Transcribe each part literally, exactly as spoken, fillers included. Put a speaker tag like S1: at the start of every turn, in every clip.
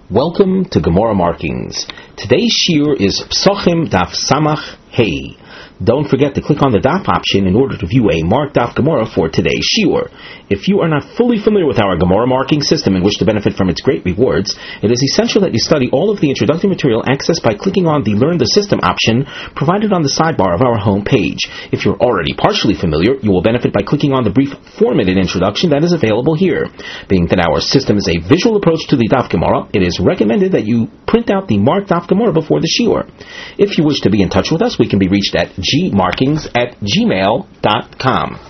S1: Welcome to Gemara Markings. Today's shiur is Psochim Daf Samach Hey. Don't forget to click on the Daf option in order to view a marked Daf Gemara for today's shiur. If you are not fully familiar with our Gemara marking system and wish to benefit from its great rewards, it is essential that you study all of the introductory material accessed by clicking on the Learn the System option provided on the sidebar of our home page. If you're already partially familiar, you will benefit by clicking on the brief four-minute introduction that is available here. Being that our system is a visual approach to the Daf Gemara, it is recommended that you print out the marked Daf Gemara before the shiur. If you wish to be in touch with us, we can be reached at gmarkings at gmail dot com.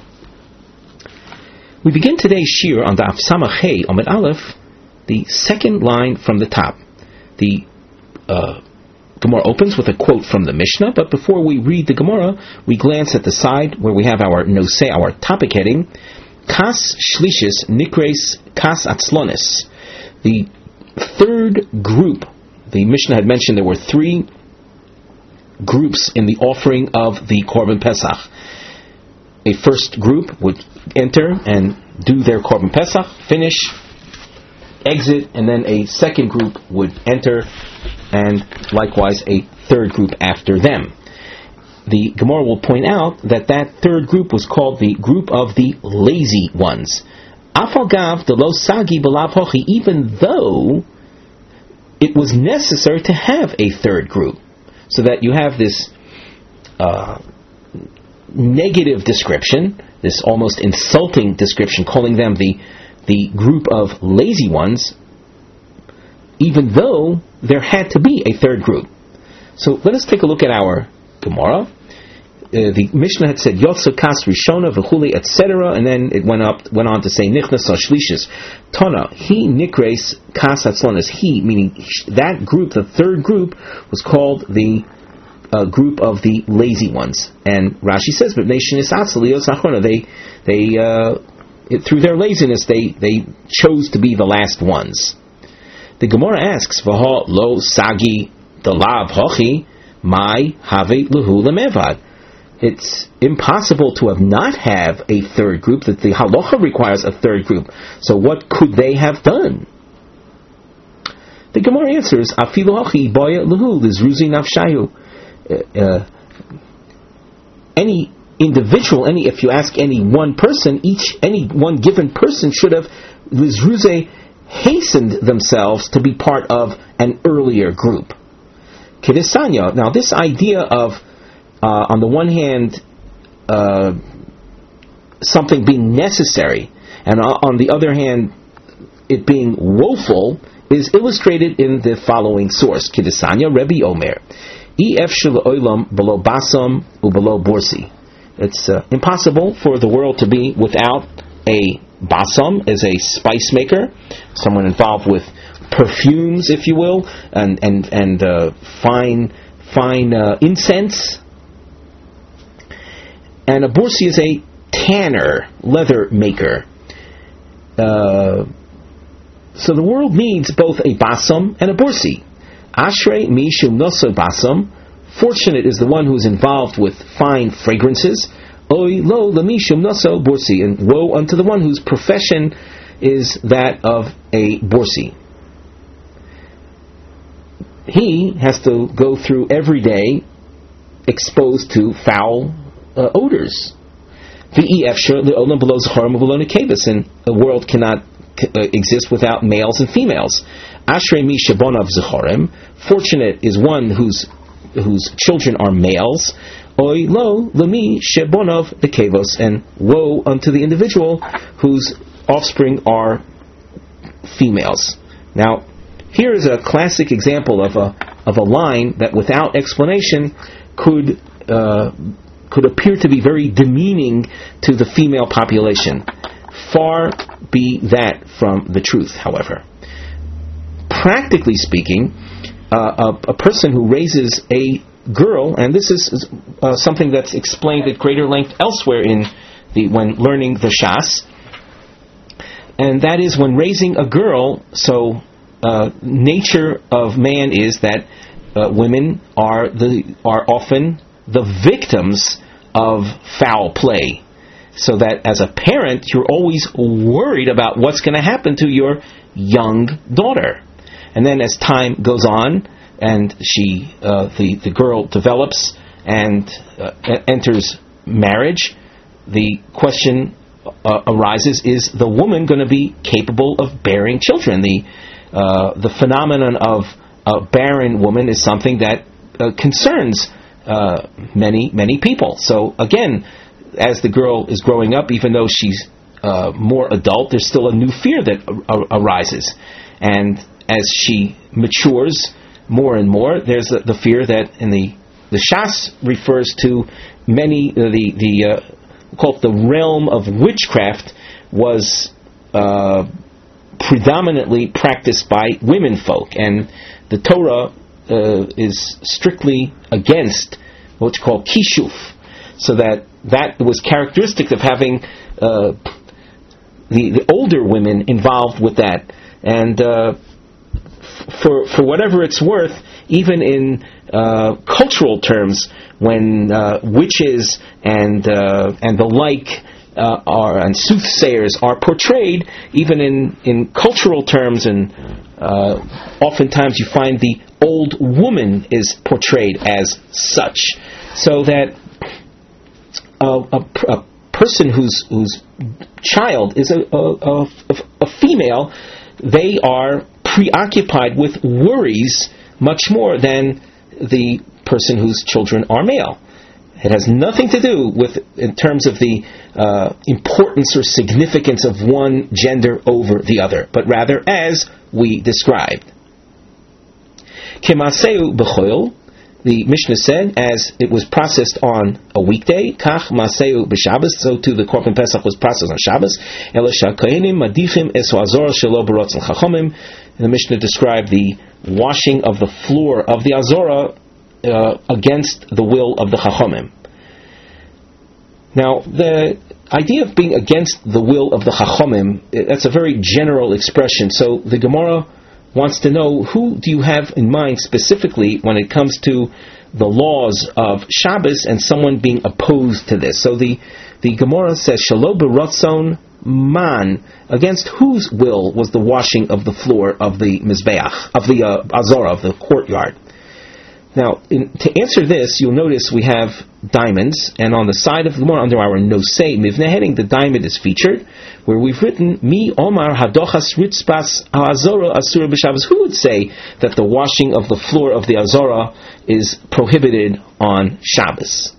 S1: We begin today's shiur on Daf Samach Hey Amud Aleph, the second line from the top. The uh, Gemara opens with a quote from the Mishnah, but before we read the Gemara, we glance at the side where we have our nosei, our topic heading, Kas Shlishis Nikres Kas Atzlonis. The third group, the Mishnah had mentioned there were three groups in the offering of the Korban Pesach. A first group would enter and do their Korban Pesach, finish, exit, and then a second group would enter, and likewise a third group after them. The Gemara will point out that that third group was called the group of the lazy ones. Afalgav de lo sagi b'lav hochi, even though it was necessary to have a third group. So that you have this uh, negative description, this almost insulting description, calling them the the group of lazy ones, even though there had to be a third group. So let us take a look at our Gemara. Uh, the Mishnah had said Yotsu Kas Rishona v'chuli et cetera, and then it went up went on to say Nichnas Shlishis Tana He Nikres Kas Atzlonis. He, meaning that group, the third group, was called the uh, group of the lazy ones. And Rashi says, but nation is They they uh, it, through their laziness they they chose to be the last ones. The Gemara asks, V'ha lo sagi dalav hochi mai have lehu lemevad. It's impossible to have not have a third group, that the halacha requires a third group. So what could they have done? The Gemara answers, Afilu hachi boya lehu lizruzi nafshayu. Any individual, any if you ask any one person, each any one given person should have lizruze hastened themselves to be part of an earlier group. Kedesanya. Now this idea of Uh, on the one hand, uh, something being necessary, and on the other hand, it being woeful, is illustrated in the following source. Kidesanya Rebbe Omer, Ef shel olam below basam u below borsi. It's uh, impossible for the world to be without a basam, as a spice maker, someone involved with perfumes, if you will, and and and uh, fine fine uh, incense. And a borsi is a tanner, leather maker. Uh, so the world needs both a basam and a borsi. Ashrei mi shum noso basam. Fortunate is the one who is involved with fine fragrances. Oi lo lami shum noso borsi. And woe unto the one whose profession is that of a borsi. He has to go through every day exposed to foul Uh, odors. And the world cannot uh, exist without males and females. Ashrei mi shabonav zechorim. Fortunate is one whose whose children are males. Oy lo lemi shabonav nekevos. And woe unto the individual whose offspring are females. Now, here is a classic example of a of a line that, without explanation, could uh, could appear to be very demeaning to the female population. Far be that from the truth, however. Practically speaking, uh, a, a person who raises a girl, and this is uh, something that's explained at greater length elsewhere in the when learning the Shas, and that is when raising a girl, so uh, nature of man is that uh, women are the are often the victims of foul play, so that as a parent you're always worried about what's going to happen to your young daughter. And then as time goes on, and she, uh, the, the girl develops and uh, enters marriage, the question uh, arises, is the woman going to be capable of bearing children? The, uh, the phenomenon of a barren woman is something that uh, concerns uh, many, many people. So again, as the girl is growing up, even though she's uh, more adult, there's still a new fear that ar- arises. And as she matures more and more, there's the, the fear that in the the Shas refers to many uh, the the uh, we call it the realm of witchcraft was uh, predominantly practiced by women folk, and the Torah uh, is strictly against what's called kishuf, so that that was characteristic of having uh, the the older women involved with that, and. Uh, For for whatever it's worth, even in uh, cultural terms, when uh, witches and uh, and the like uh, are and soothsayers are portrayed, even in, in cultural terms, and uh, oftentimes you find the old woman is portrayed as such, so that a, a, a person whose whose child is a, a, a, a female, they are preoccupied with worries much more than the person whose children are male. It has nothing to do with, in terms of the uh, importance or significance of one gender over the other, but rather as we described. Kemaseu b'choil, the Mishnah said, as it was processed on a weekday, kach maseu b'Shabbos, so too the Korban Pesach was processed on Shabbos. Elisha kohenim madichim esu azor shelo b'rotzen chachomim. And the Mishnah described the washing of the floor of the azora uh, against the will of the chachomim. Now, the idea of being against the will of the chachomim, that's a very general expression. So the Gemara wants to know, who do you have in mind specifically when it comes to the laws of Shabbos and someone being opposed to this? So the, the Gemara says, Shalo b'ratzon man, against whose will was the washing of the floor of the Mizbeach, of the uh, Azorah, of the courtyard? Now, in, to answer this, you'll notice we have diamonds, and on the side of the Gemara, under our Nosei Mivneh heading, the diamond is featured, where we've written, Mi Omar Hadochas Ritzpas Azorah Asura B'Shabbos. Who would say that the washing of the floor of the Azorah is prohibited on Shabbos?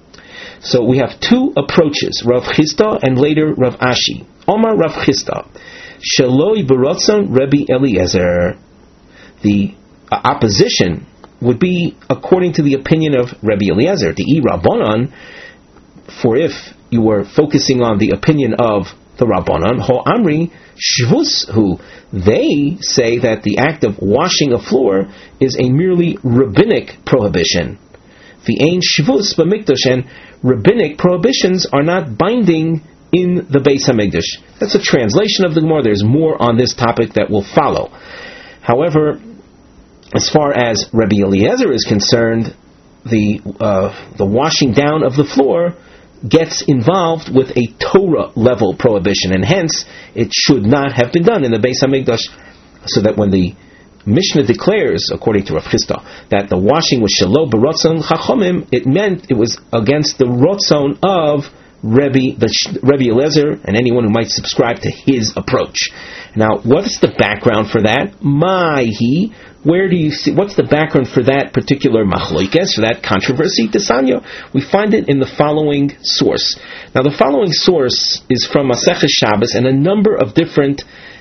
S1: So we have two approaches, Rav Chisda and later Rav Ashi. Omar Rav Chisda, Shaloi B'Rotzon Rebbe Eliezer. The uh, opposition would be according to the opinion of Rebbe Eliezer, the I Rabbanon, for if you were focusing on the opinion of the Rabbanon, Ho Amri Shvus, who they say that the act of washing a floor is a merely rabbinic prohibition. The Ein Shvus B'Mikdash, and rabbinic prohibitions are not binding in the Beis HaMikdash. That's a translation of the Gemara. There's more on this topic that will follow. However, as far as Rabbi Eliezer is concerned, the uh, the washing down of the floor gets involved with a Torah level prohibition, and hence it should not have been done in the Beis HaMikdash. So that when the Mishnah declares, according to Rav Chisda, that the washing was shelo b'rotzon chachomim, it meant it was against the rotzon of Rebbe, the Rebbe Eliezer, and anyone who might subscribe to his approach. Now, what's the background for that? Mahi, where do you see? What's the background for that particular machloikes, for that controversy? Tesanya, we find it in the following source. Now, the following source is from Masechet Shabbos, and a number of different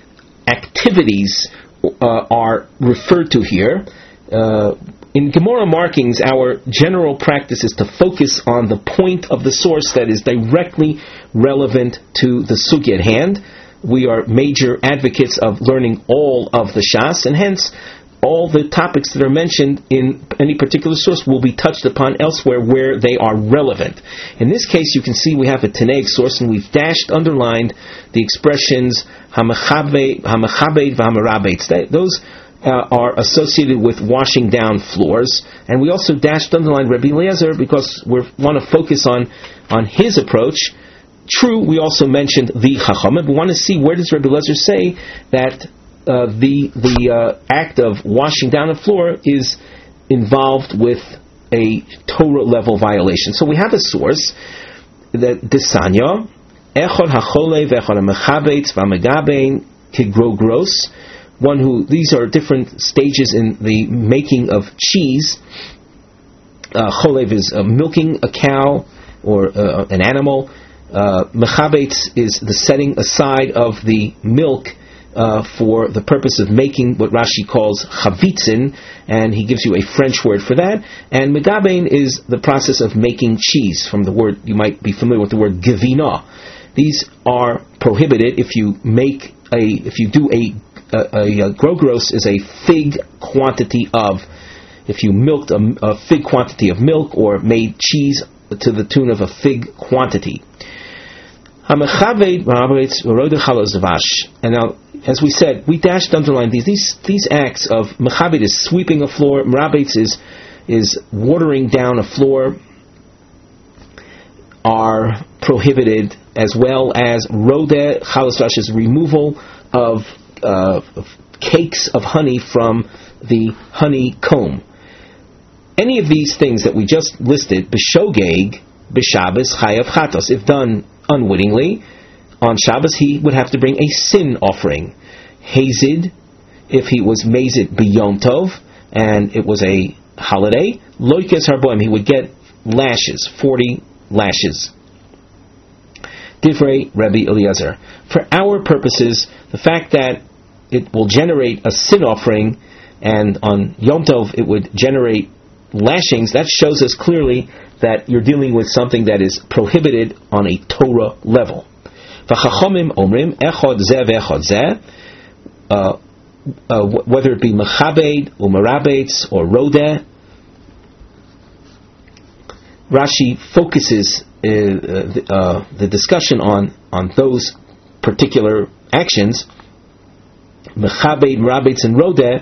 S1: activities uh, are referred to here. Uh, in Gemara markings, our general practice is to focus on the point of the source that is directly relevant to the sugya at hand. We are major advocates of learning all of the Shas, and hence all the topics that are mentioned in any particular source will be touched upon elsewhere where they are relevant. In this case, you can see we have a Tanaic source, and we've dashed, underlined the expressions Hamachabed, Hamachabed, V'Hamarabed. Those uh, are associated with washing down floors, and we also dashed, underlined Rabbi Eliezer because we want to focus on, on his approach. True, we also mentioned the Chachamim, but we want to see where does Rabbi Eliezer say that uh, the the uh, act of washing down the floor is involved with a Torah level violation. So we have a source that Desanya Echad hachole v'echad hamechabetz v'amegabein kigrogros. One who, these are different stages in the making of cheese. Uh, cholev is uh, milking a cow or uh, an animal. Uh, Mechabetz is the setting aside of the milk uh, for the purpose of making what Rashi calls chavitzin, and he gives you a French word for that. And megabein is the process of making cheese, from the word, you might be familiar with the word gevina. These are prohibited if you make a, if you do a A, a, a grogros is a fig quantity of, if you milked a, a fig quantity of milk or made cheese to the tune of a fig quantity. And now, as we said, we dashed underline these. These these acts of mechabed is sweeping a floor, merabetz is is watering down a floor, are prohibited, as well as rodeh chalas vash is removal of Uh, of cakes of honey from the honeycomb. Any of these things that we just listed, b'shogeg, b'Shabbos, chayav chatos, if done unwittingly, on Shabbos he would have to bring a sin offering. Hazid, if he was mazid b'yom tov, and it was a holiday, loikes harboim, he would get lashes, forty lashes. Divrei Rabbi Eliezer. For our purposes, the fact that it will generate a sin offering, and on Yom Tov it would generate lashings, that shows us clearly that you're dealing with something that is prohibited on a Torah level. V'chachamim omrim echad zeh v'echad zeh, whether it be mechabed or merabetz or rodeh. Rashi focuses uh, the, uh, the discussion on on those particular actions. Mechabed, merabetz, and rodeh.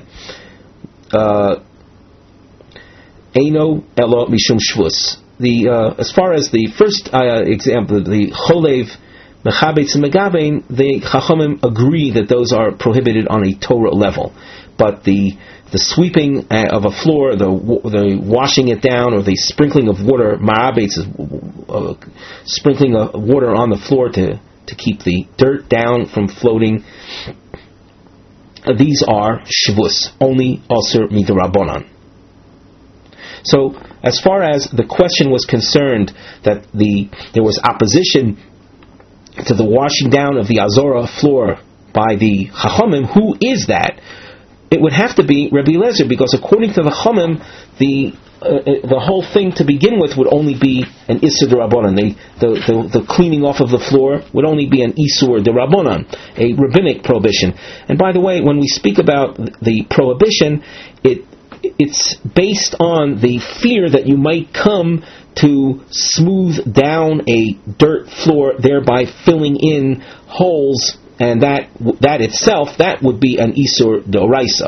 S1: Eino elo mishum shvus. The uh, as far as the first uh, example, the cholev, mechabetz, and megabein, the chachamim agree that those are prohibited on a Torah level, but the the sweeping of a floor, the the washing it down, or the sprinkling of water, merabetz is uh, sprinkling of water on the floor to to keep the dirt down from floating. These are shvus, only aser midrabanan. So, as far as the question was concerned, that the there was opposition to the washing down of the Azorah floor by the Chachamim, who is that? It would have to be Rabbi Eliezer, because according to the Chachamim, the Uh, the whole thing to begin with would only be an Isur D'Rabbanan. The, the, the, the cleaning off of the floor would only be an Isur D'Rabbanan, a rabbinic prohibition. And by the way, when we speak about the prohibition, it it's based on the fear that you might come to smooth down a dirt floor, thereby filling in holes, and that that itself, that would be an Isur D'Oraisa.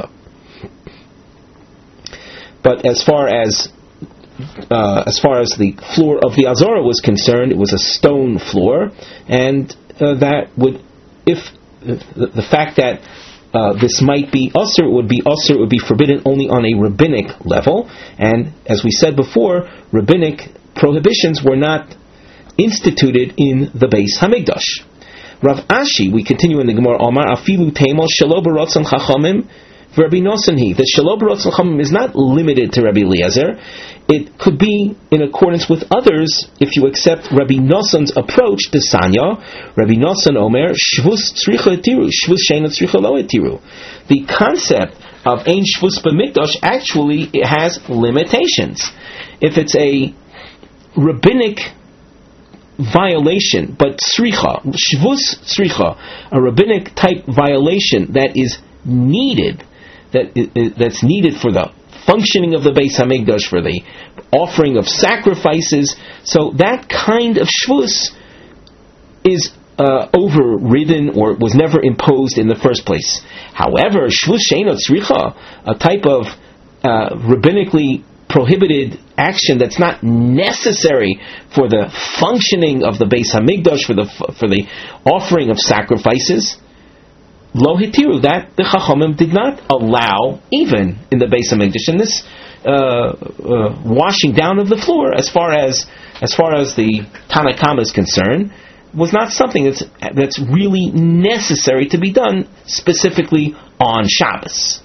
S1: But as far as uh, as far as the floor of the Azorah was concerned, it was a stone floor, and uh, that would, if uh, the, the fact that uh, this might be usher, it would be usher, it would be forbidden only on a rabbinic level. And as we said before, rabbinic prohibitions were not instituted in the Beis Hamikdash. Rav Ashi, we continue in the Gemara, Omar afilu teimol shelo b'rotzon chachamim. Rabbi Nosson he, that Shelo B'rotzon Chachamim is not limited to Rabbi Eliezer. It could be in accordance with others if you accept Rabbi Nosson's approach to Sanya. Rabbi Nosson Omer, Shvus Tzricha Etiru, Shvus Sheina Tzricha Lo Etiru. The concept of Ein Shvus B'Mikdash actually it has limitations. If it's a rabbinic violation, but Tzricha, Shvus Tzricha, a rabbinic type violation that is needed, that that's needed for the functioning of the Beis Hamikdash, for the offering of sacrifices. So that kind of shvus is uh, overridden, or was never imposed in the first place. However, shvus sheino tzricha, a type of uh, rabbinically prohibited action that's not necessary for the functioning of the Beis Hamikdash, for the for the offering of sacrifices, lo hitiru, that the Chachamim did not allow, even in the Beis Hamikdash, and this uh, uh, washing down of the floor, as far as as far as the Tanna Kama is concerned, was not something that's that's really necessary to be done specifically on Shabbos.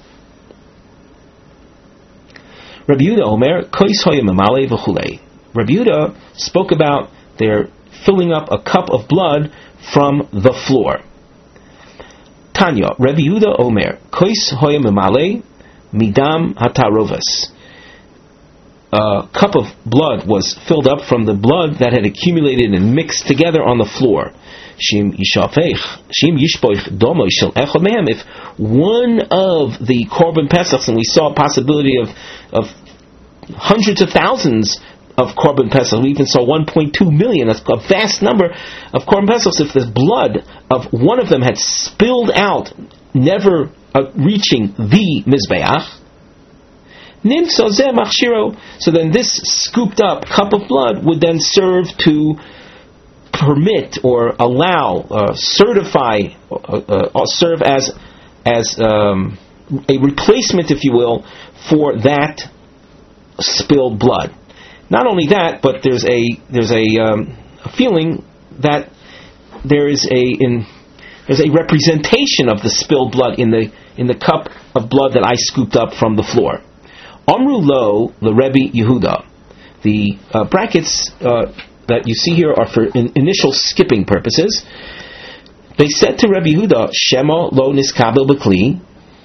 S1: Rabbi Yehuda Omer, Kois Hoya Memale v'chulei. Rabbi Yehuda spoke about their filling up a cup of blood from the floor. Tanya, Rabbi Yehuda Omer, Kois Hoya Memale midam hatarovas. A cup of blood was filled up from the blood that had accumulated and mixed together on the floor. Shim yishafech, shim yishpoich domo shel echad mehem. If one of the korban pesachs, and we saw a possibility of of hundreds of thousands of korban pesachs, we even saw one point two million, a vast number of korban pesachs. If the blood of one of them had spilled out, never uh, reaching the mizbeach, so then this scooped up cup of blood would then serve to permit or allow, uh, certify, uh, uh, serve as as um, a replacement, if you will, for that spilled blood. Not only that, but there's a there's a, um, a feeling that there is a in there's a representation of the spilled blood in the in the cup of blood that I scooped up from the floor. Amru lo the Rebbe Yehuda. The uh, brackets uh, that you see here are for in initial skipping purposes. They said to Rebbe Yehuda, Shema lo niskabel b'kli.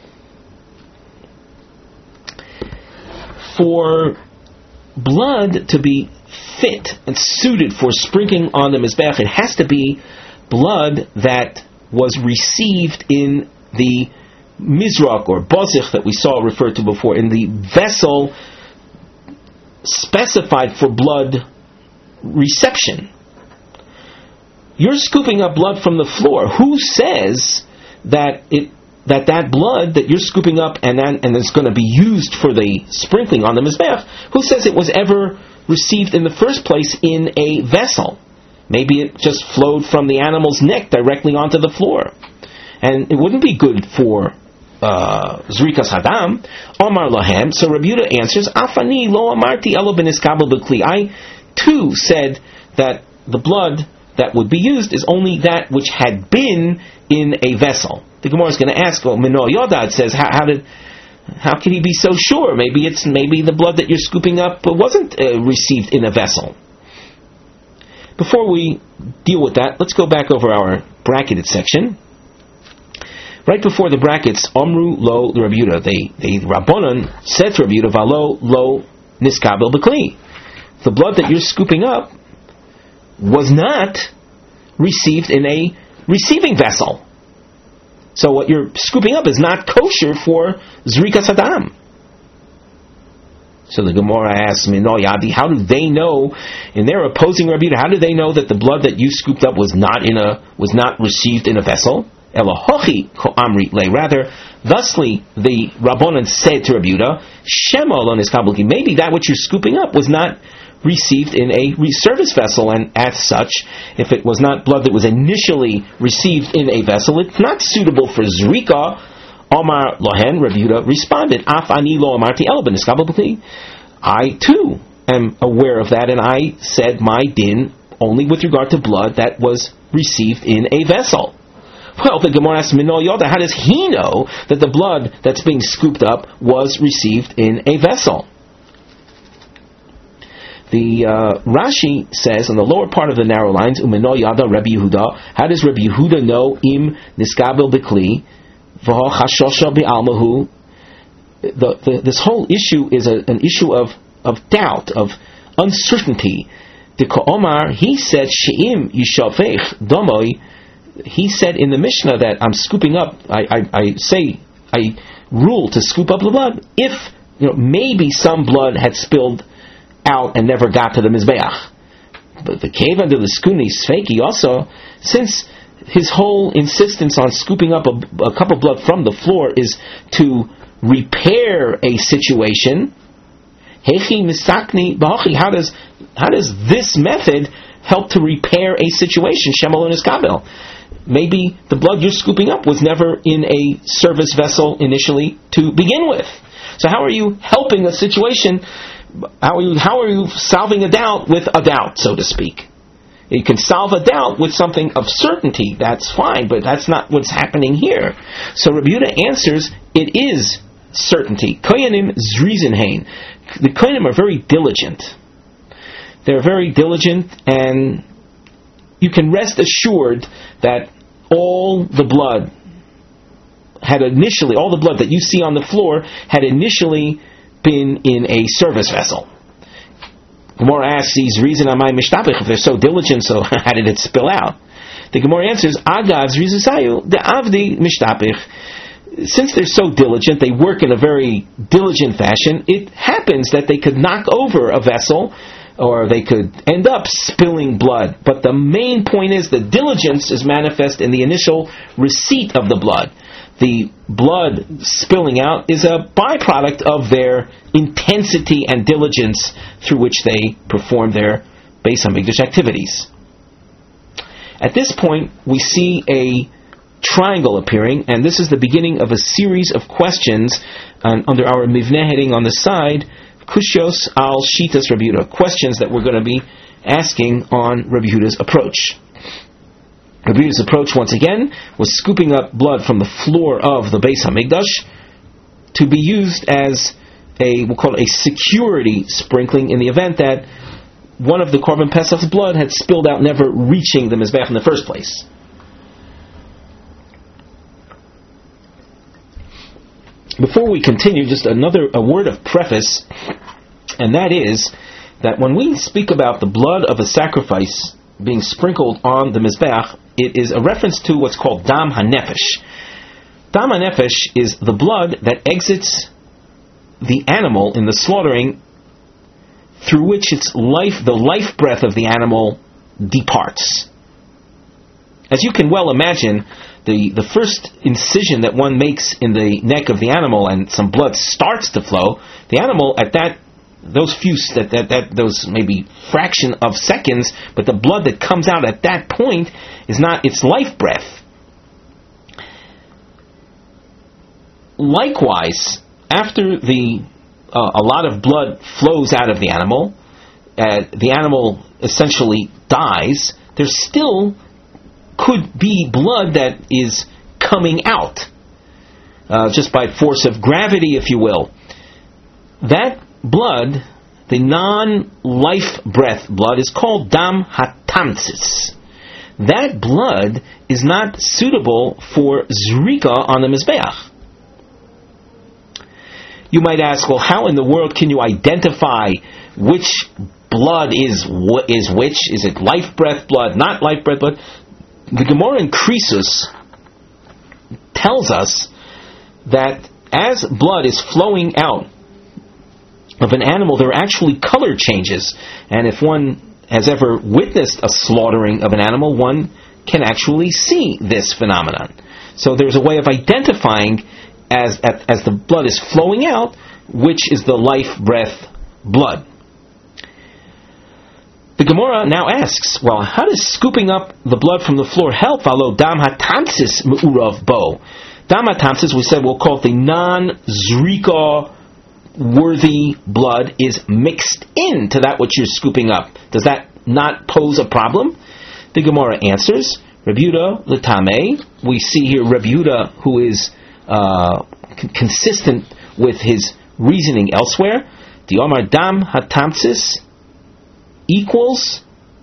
S1: For blood to be fit and suited for sprinkling on the mizbeach, it has to be blood that was received in the mizrak or bozich that we saw referred to before, in the vessel specified for blood reception. You're scooping up blood from the floor. Who says that it that that blood that you're scooping up and then, and it's going to be used for the sprinkling on the mizbeach, who says it was ever received in the first place in a vessel? Maybe it just flowed from the animal's neck directly onto the floor, and it wouldn't be good for uh, Zrikas Hadam. Omar Lahem. So Rabbi Yehuda answers, Afani lo amarti elo b'niskabel b'kli. I too said that the blood that would be used is only that which had been in a vessel. The Gemara is going to ask, well, Mino Yodad says, how, how did, how can he be so sure? Maybe it's maybe the blood that you're scooping up wasn't uh, received in a vessel. Before we deal with that, let's go back over our bracketed section. Right before the brackets, Amru lo Rabbi Yehuda, they they Rabbanan said to Rabbi Yehuda, Valo lo niskabel b'kli. The blood that you're scooping up was not received in a receiving vessel. So what you're scooping up is not kosher for Zrikas Hadam. So the Gemara asks, Mino Yadi, how do they know, in their opposing Rabbi Yehuda, how do they know that the blood that you scooped up was not in a was not received in a vessel? Elohochi amri le. Rather, thusly the Rabbanan said to Rabbi Yehuda, Shema lo niskabel b'kli. Maybe that which you're scooping up was not received in a service vessel, and as such, if it was not blood that was initially received in a vessel, it's not suitable for Zrika. Omar Lohen, Rabbi Yehuda responded, Af ani lo amarti elo b'niskabel b'kli. I too am aware of that, and I said my din only with regard to blood that was received in a vessel. Well, the Gemara asks, Mino Yoda, how does he know that the blood that's being scooped up was received in a vessel? The uh, Rashi says on the lower part of the narrow lines, Umeno Yada Rabbi Yehuda. How does Rabbi Yehuda know im niskabel b'kli v'ho chashosha b'almahu? The, the this whole issue is a, an issue of, of doubt, of uncertainty. The Omar, he said she'im yishafech domoi. He said in the Mishnah that I'm scooping up. I, I, I say I rule to scoop up the blood if you know maybe some blood had spilled out and never got to the mizbeach. But the cave under the skuni sfeki also, since his whole insistence on scooping up a, a cup of blood from the floor is to repair a situation. Hechi misakni b'hachi. How does how does this method help to repair a situation? Shemalon iskabel. maybe the blood you're scooping up was never in a service vessel initially to begin with. So how are you helping a situation? How are you, how are you solving a doubt with a doubt, so to speak? You can solve a doubt with something of certainty, that's fine, but that's not what's happening here. So Rabbi Yehuda answers, it is certainty. Koyanim zrizenhein. The Koyanim are very diligent. They're very diligent, and you can rest assured that all the blood had initially, all the blood that you see on the floor had initially been in a service vessel. Gemara asks, "These reason am I mishtapich? If they're so diligent, so how did it spill out?" The Gemara answers, "Agav zrizasayu the avdi mishtapich." Since they're so diligent, they work in a very diligent fashion. It happens that they could knock over a vessel, or they could end up spilling blood. But the main point is the diligence is manifest in the initial receipt of the blood. The blood spilling out is a byproduct of their intensity and diligence through which they perform their Beis HaMikdash activities. At this point, we see a triangle appearing, and this is the beginning of a series of questions um, under our Mivneh heading on the side, Kushios al Shitas Rabbi Yehuda, questions that we're going to be asking on Rabbi Yehuda's approach. Rabbi Yehuda's approach, once again, was scooping up blood from the floor of the Beis HaMikdash to be used as a, we'll call it a security sprinkling in the event that one of the Korban Pesach's blood had spilled out, never reaching the Mizbeach in the first place. Before we continue, just another a word of preface, and that is that when we speak about the blood of a sacrifice being sprinkled on the Mizbeach, it is a reference to what's called Dam HaNefesh. Dam HaNefesh is the blood that exits the animal in the slaughtering, through which its life, the life breath of the animal departs. As you can well imagine, the, the first incision that one makes in the neck of the animal and some blood starts to flow, the animal at that those few that, that that those maybe fraction of seconds, but the blood that comes out at that point is not its life breath. Likewise, after the uh, a lot of blood flows out of the animal, uh, the animal essentially dies. There still could be blood that is coming out, uh, just by force of gravity, if you will. That blood, the non-life breath blood, is called Dam HaTamtzis. That blood is not suitable for Zrika on the Mizbeach. You might ask, well, how in the world can you identify which blood is wh- is which? Is it life breath blood, not life breath blood? The Gemara in Krisus tells us that as blood is flowing out of an animal, there are actually color changes. And if one has ever witnessed a slaughtering of an animal, one can actually see this phenomenon. So there's a way of identifying as as the blood is flowing out, which is the life breath blood. The Gemara now asks, well, how does scooping up the blood from the floor help? Alo dam hatamtzis me'urav bo. Dam hatamtzis, we said we'll call it the non-zrika worthy blood, is mixed into that which you're scooping up. Does that not pose a problem? The Gemara answers, Rabbi Yehuda l'tamei. We see here Rabbi Yehuda, who is uh, c- consistent with his reasoning elsewhere. The Omar dam hatamtzis equals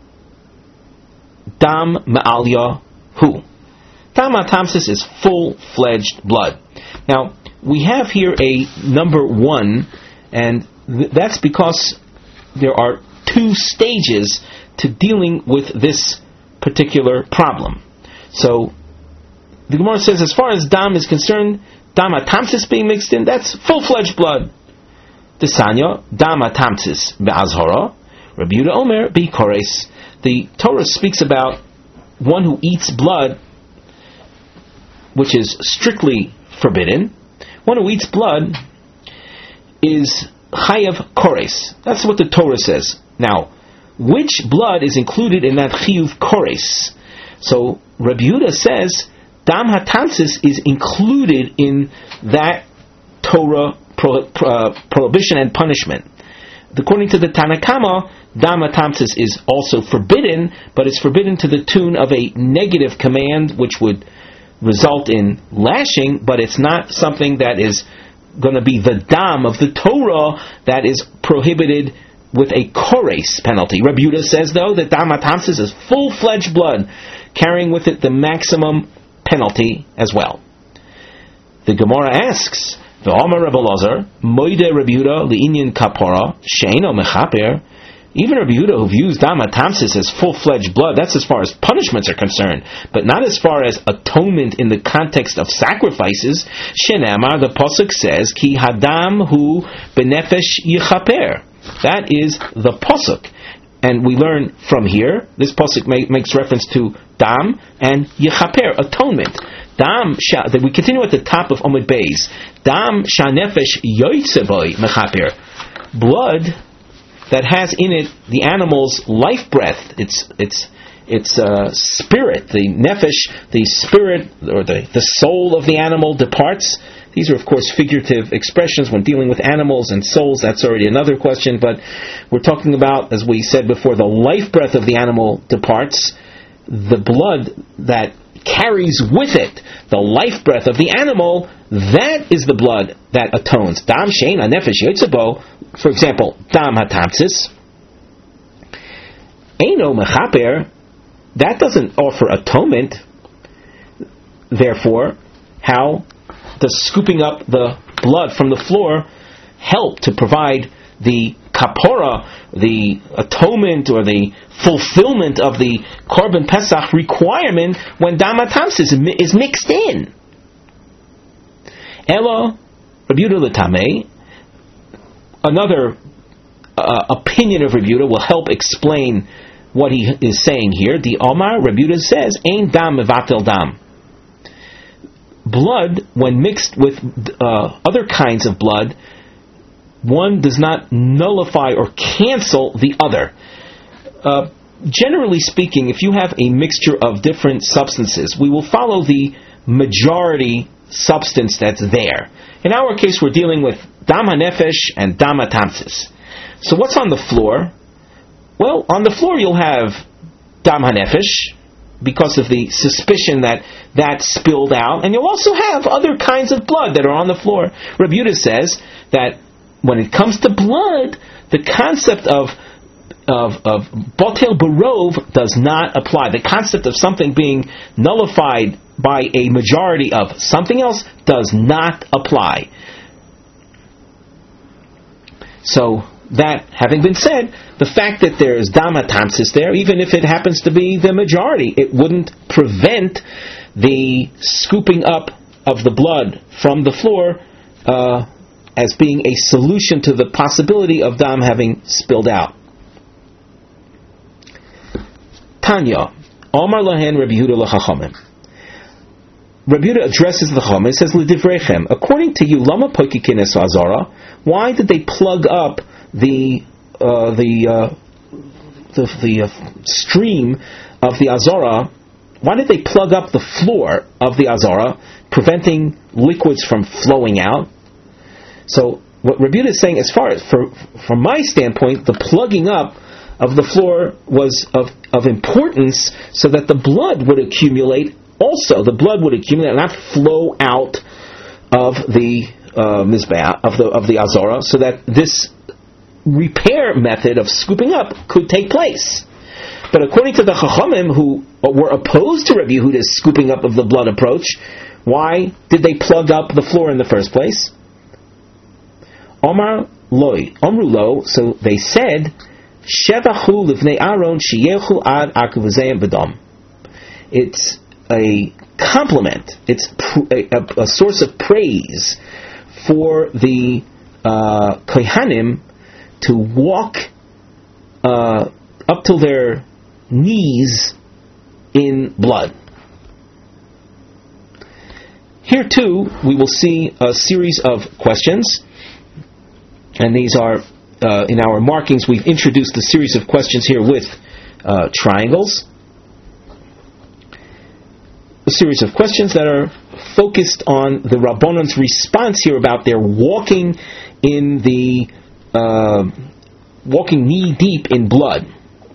S1: dam ma'alya hu. Dam hatamtzis is full-fledged blood. Now, we have here a number one, and th- that's because there are two stages to dealing with this particular problem. So, the Gemara says, as far as dam is concerned, dam hatamtzis being mixed in, that's full-fledged blood. Desanya, dam hatamtzis be'azhara, Rabbi Yehuda Omer be'kores. The Torah speaks about one who eats blood, which is strictly forbidden. One who eats blood is chayav kores. That's what the Torah says. Now, which blood is included in that chiyuv kores? So Rabbi Yehuda says dam hatamsis is included in that Torah pro, pro, uh, prohibition and punishment. According to the Tanakama, dam hatamsis is also forbidden, but it's forbidden to the tune of a negative command, which would result in lashing, but it's not something that is going to be the dam of the Torah that is prohibited with a kores penalty. Rabbi Yehuda says, though, that dam hatamsis is full-fledged blood, carrying with it the maximum penalty as well. The Gemara asks, V'Amar Rabbi Elazar, Moide Rabbi Yehuda li'inyan kapara she'eino mechaper. Even Rabbi Yehuda, who views dam hatamsis as full-fledged blood, that's as far as punishments are concerned, but not as far as atonement in the context of sacrifices. Shenamar, the pasuk says, Ki hadam hu benefesh yichaper. That is the pasuk, and we learn from here. This pasuk make, makes reference to dam and yichaper, atonement. Dam sha, that we continue at the top of Amud Beis. Dam shanefesh yoytzeboy mechaper. Blood that has in it the animal's life breath, its its its uh, spirit, the nefesh, the spirit or the, the soul of the animal departs. These are, of course, figurative expressions when dealing with animals and souls. That's already another question, but we're talking about, as we said before, the life breath of the animal departs. The blood that carries with it the life breath of the animal, that is the blood that atones. Dam shein hanefesh yotzebo, for example, dam hatamsis, eino mechaper, that doesn't offer atonement. Therefore, how does scooping up the blood from the floor help to provide the kapora, the atonement or the fulfillment of the Korban Pesach requirement when dam hatamsis is mixed in? Elo Rabbi Yehuda l'tamei. Another uh, opinion of Rabbi Yehuda will help explain what he is saying here. The Omar, Rabbi Yehuda says, Ein dam mevatel dam. Blood, when mixed with uh, other kinds of blood, one does not nullify or cancel the other. Uh, generally speaking, if you have a mixture of different substances, we will follow the majority substance that's there. In our case, we're dealing with dam hanefesh and dam hatamsis. So what's on the floor? Well, on the floor you'll have dam hanefesh, because of the suspicion that that spilled out, and you'll also have other kinds of blood that are on the floor. Rabbi Yehuda says that when it comes to blood, the concept of of of botel barov does not apply. The concept of something being nullified by a majority of something else does not apply. So, that having been said, the fact that there's dam hatamsis there, even if it happens to be the majority, it wouldn't prevent the scooping up of the blood from the floor uh, as being a solution to the possibility of dam having spilled out. Tanya, Omar lahen Rabbi Yehuda l'chachamim. Rabbi Yehuda addresses the Chacham and says, L'divrechem, according to you, lama pokikin es azara, why did they plug up the uh, the uh, the, the uh, stream of the Azara? Why did they plug up the floor of the Azara, preventing liquids from flowing out? So what Rabbi Yehuda is saying, as far as for, from my standpoint, the plugging up of the floor was of of importance, so that the blood would accumulate. Also, the blood would accumulate and not flow out of the uh, mizbeah, of the of the Azara, so that this repair method of scooping up could take place. But according to the Chachamim, who were opposed to Rabbi Yehuda's scooping up of the blood approach, why did they plug up the floor in the first place? Omar loy, Omru lo, so they said, Shevachu livnei Aaron sheyechu ad akuvazayim b'dam. It's a compliment, it's pr- a, a source of praise for the uh, Kohanim to walk uh, up till their knees in blood. Here too, we will see a series of questions, and these are, uh, in our markings, we've introduced a series of questions here with uh, triangles. series of questions that are focused on the Rabbanon's response here about their walking in the uh, walking knee deep in blood.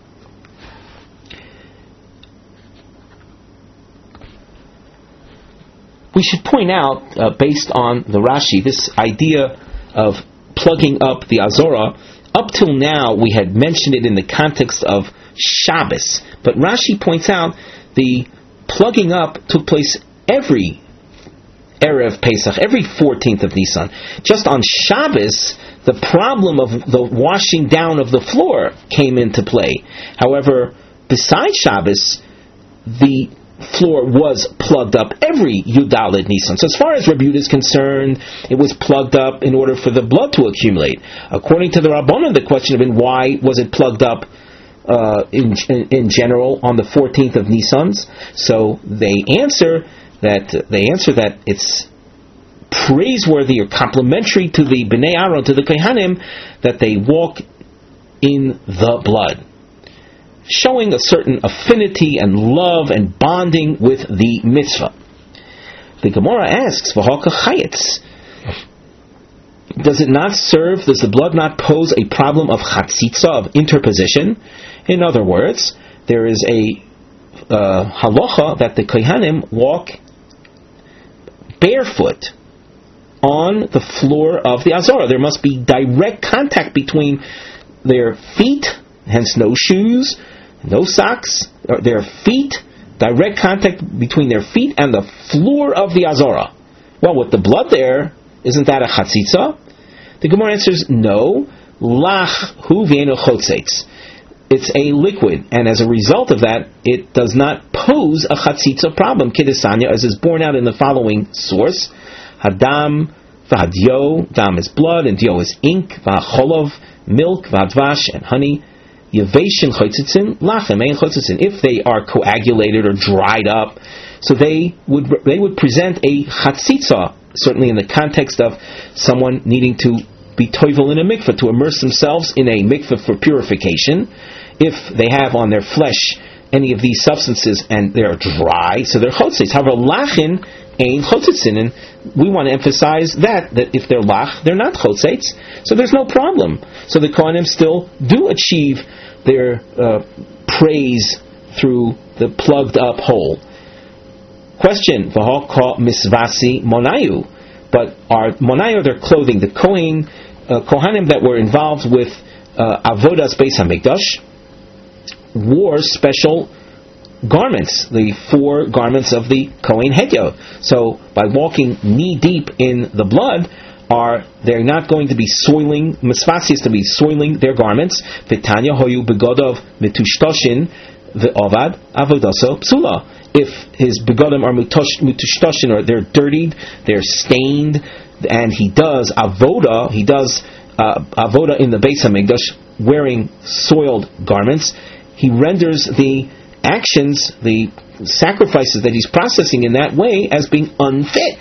S1: We should point out, uh, based on the Rashi, this idea of plugging up the Azora. Up till now, we had mentioned it in the context of Shabbos, but Rashi points out the plugging up took place every Erev Pesach, every fourteenth of Nisan. Just on Shabbos, the problem of the washing down of the floor came into play. However, besides Shabbos, the floor was plugged up every Yudalid Nisan. So as far as Rabbi Yehuda is concerned, it was plugged up in order for the blood to accumulate. According to the Rabbanan, the question had been, why was it plugged up uh, in, in in general on the fourteenth of Nisans? So they answer that they answer that it's praiseworthy or complimentary to the Bnei Aaron, to the Kohanim, that they walk in the blood, showing a certain affinity and love and bonding with the mitzvah. The Gemara asks, "V'halka chayetz." Does it not serve? Does the blood not pose a problem of chatzitza, of interposition? In other words, there is a uh, halacha that the kohanim walk barefoot on the floor of the Azara. There must be direct contact between their feet, hence no shoes, no socks, or their feet, direct contact between their feet and the floor of the Azara. Well, with the blood there, isn't that a chatzitza? The Gemara answers, no. Lach hu v'eino chotzetz. It's a liquid, and as a result of that, it does not pose a chatzitza problem. Kidesanya, as is borne out in the following source: Hadam v'hadio, dam is blood, and dio is ink, v'acholov, milk, v'advash, and honey. Yeveshin chotzitzin, lachem ein chotzitzin. If they are coagulated or dried up, so they would they would present a chatzitza, certainly in the context of someone needing to be toivel in a mikveh, to immerse themselves in a mikveh for purification. If they have on their flesh any of these substances and they're dry, so they're chotzitz. However, lachin ein chotzitzin, and we want to emphasize that, that if they're lach, they're not chotzitz, so there's no problem. So the Kohanim still do achieve their uh, praise through the plugged up hole. Question: V'ho ka misvasi monayu, but are monayu their clothing? The Kohen, uh, Kohanim that were involved with uh, avodas beis hamikdash wore special garments, the four garments of the Kohen Hedyo. So by walking knee deep in the blood, are they're not going to be soiling, misvasi is to be soiling their garments. V'tanya hoyu begodov mitushtoshin v'ovad avodaso psula. If his begodim are mutushtoshin, or they're dirtied, they're stained, and he does avoda, he does uh, avoda in the Beis Hamikdash wearing soiled garments, he renders the actions, the sacrifices that he's processing in that way, as being unfit.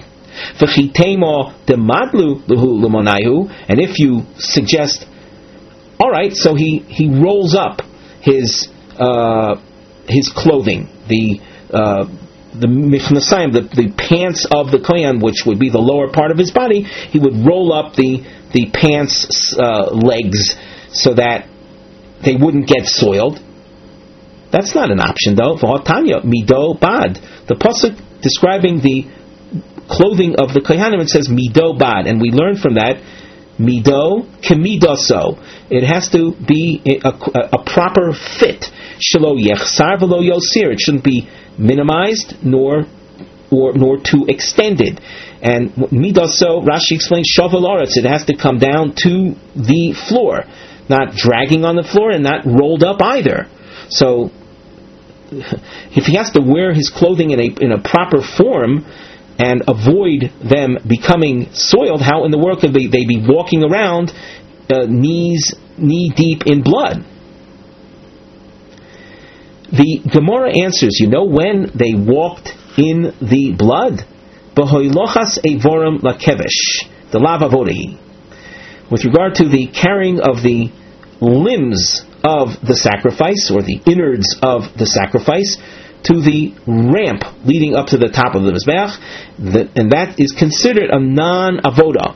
S1: And if you suggest, all right, so he, he rolls up his uh, his clothing, the uh, the michnasayim, the, the pants of the kohen, which would be the lower part of his body, he would roll up the the pants uh, legs so that they wouldn't get soiled. That's not an option, though. V'hotanya mido bad. The pasuk describing the clothing of the kohanim, it says mido bad, and we learn from that mido kemidoso. It has to be a, a, a proper fit. Shelo yechsar v'lo yosir. It shouldn't be minimized nor or nor too extended. And midoso, Rashi explains, shavel aretz. It has to come down to the floor, not dragging on the floor and not rolled up either. So, if he has to wear his clothing in a in a proper form and avoid them becoming soiled, how in the world could they, they be walking around uh, knees knee deep in blood? The Gemara answers, you know when they walked in the blood? B'hoilochas evorim lakevesh, the lavavodehi. With regard to the carrying of the limbs of the sacrifice, or the innards of the sacrifice, to the ramp leading up to the top of the Mizbeach, and that is considered a non-avoda.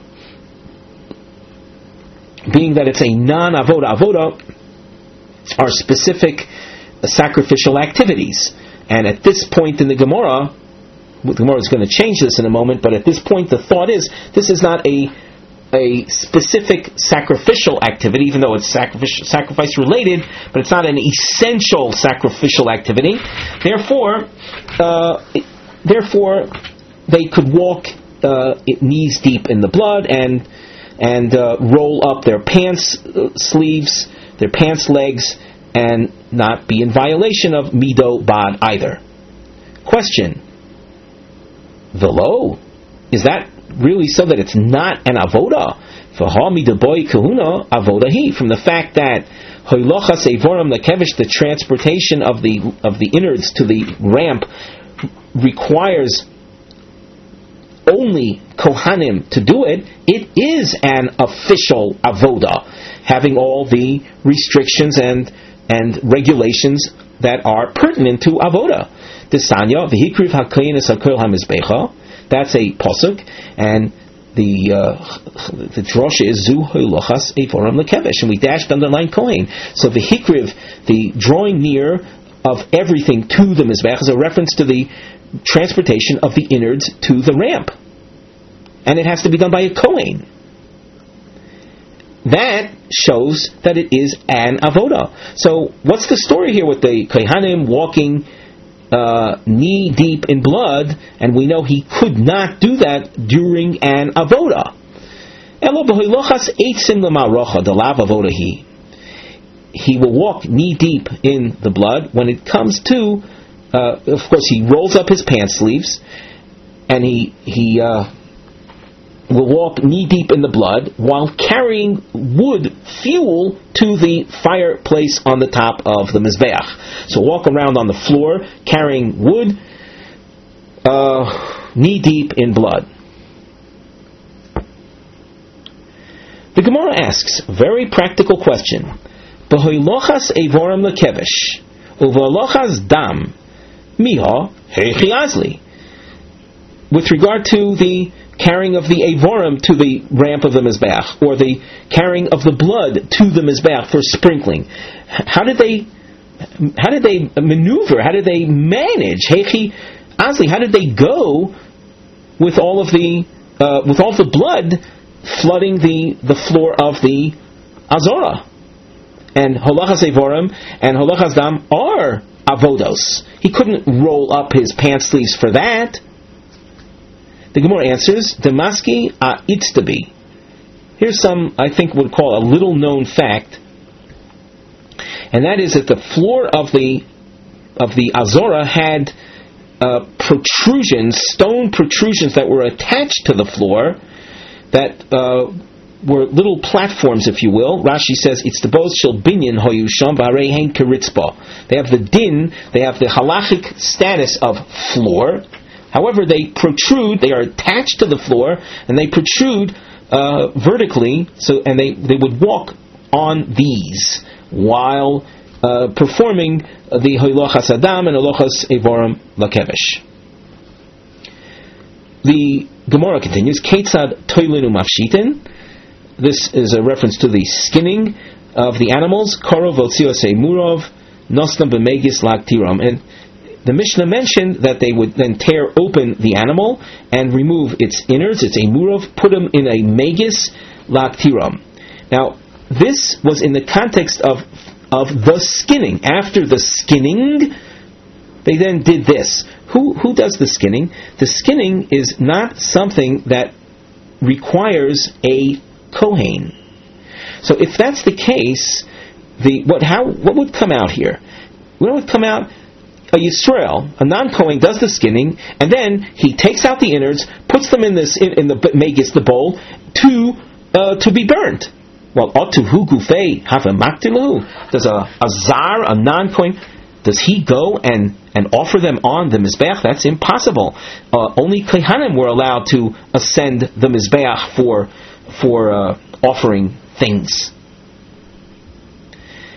S1: Being that it's a non-avoda, avoda are specific sacrificial activities. And at this point in the Gemara, the Gemara is going to change this in a moment, but at this point the thought is, this is not a a specific sacrificial activity, even though it's sacrifice, sacrifice related, but it's not an essential sacrificial activity. Therefore, uh, therefore, they could walk uh, knees deep in the blood and and uh, roll up their pants uh, sleeves, their pants legs, and not be in violation of mido bad either. Question: Velo, is that really so that it's not an avoda? For hami de boy kahuna avoda he, from the fact that hoylochas evoram lekevish, the transportation of the of the innards to the ramp, requires only kohanim to do it. It is an official avoda, having all the restrictions and and regulations that are pertinent to avoda. Desanya v'hikriv hakoyenis hakol hamizbecha. That's a pasuk, and the uh, the drosha is zu hoylochas evoram lekevish, and we dashed underline kohen. So the hikriv, the drawing near of everything to the mizbech, is a reference to the transportation of the innards to the ramp, and it has to be done by a kohen. That shows that it is an avoda. So what's the story here with the kohanim walking Uh, knee deep in blood, and we know he could not do that during an avoda. He will walk knee deep in the blood when it comes to, uh, of course, he rolls up his pants sleeves, and he he uh, will walk knee deep in the blood while carrying wood fuel to the fireplace on the top of the mizbeach. So walk around on the floor carrying wood, uh, knee deep in blood. The Gemara asks a very practical question: B'hoilochas evoram lekevish uvolochas dam miha heichi azli. With regard to the carrying of the Evorim to the ramp of the Mizbeach, or the carrying of the blood to the Mizbeach for sprinkling, how did they how did they maneuver? How did they manage? Heichi Azli, how did they go with all of the uh, with all the blood flooding the, the floor of the Azorah? And Holachas Evorim and Holachas Dam are avodos. He couldn't roll up his pants sleeves for that. The Gemara answers, Demaski a itztabi. Here's some, I think, would call a little known fact, and that is that the floor of the of the Azorah had uh, protrusions, stone protrusions that were attached to the floor, that uh, were little platforms, if you will. Rashi says, it's the boz shel binyan hoyusham v'harei hein keritzpa. They have the din, they have the halachic status of floor. However, they protrude, they are attached to the floor, and they protrude uh, vertically, so and they, they would walk on these while uh, performing the Hoilochas Adam and Hoilochas Evorim Lakevish. The Gemara continues, Ketzad Toilinu Mafshitin. This is a reference to the skinning of the animals. Korov Votzios Murov Nostam B'Megis Laktiram. And the Mishnah mentioned that they would then tear open the animal and remove its innards, its emurov, put them in a megis laktiram. Now, this was in the context of of the skinning. After the skinning, they then did this. Who who does the skinning? The skinning is not something that requires a kohen. So if that's the case, the what how what would come out here? What would come out? A Yisrael, a non-Kohen, does the skinning, and then he takes out the innards, puts them in this in, in the megis, the bowl, to uh, to be burnt. Well, otuhu gufei havamaktilu. Does a, a zar, a non-Kohen, does he go and, and offer them on the mizbeach? That's impossible. Uh, only kohanim were allowed to ascend the mizbeach for for uh, offering things.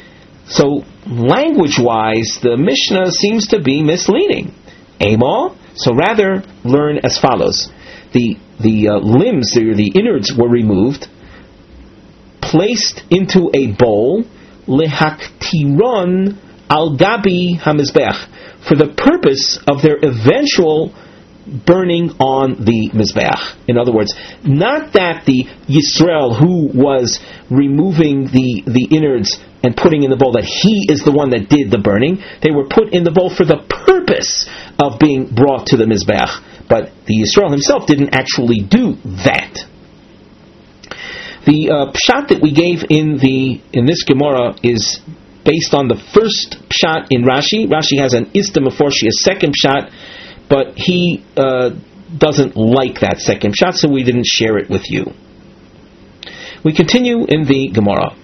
S1: So, language-wise, the Mishnah seems to be misleading. Amo, so rather learn as follows. The the uh, limbs, or the innards, were removed, placed into a bowl, lehaktiron al gabi hamizbech, for the purpose of their eventual burning on the mizbeach. In other words, not that the Yisrael who was removing the, the innards and putting in the bowl, that he is the one that did the burning. They were put in the bowl for the purpose of being brought to the mizbeach. But the Yisrael himself didn't actually do that. The uh, pshat that we gave in the in this Gemara is based on the first pshat in Rashi. Rashi has an Ista Meforshi, a second pshat, but he uh, doesn't like that second pshat, so we didn't share it with you. We continue in the Gemara.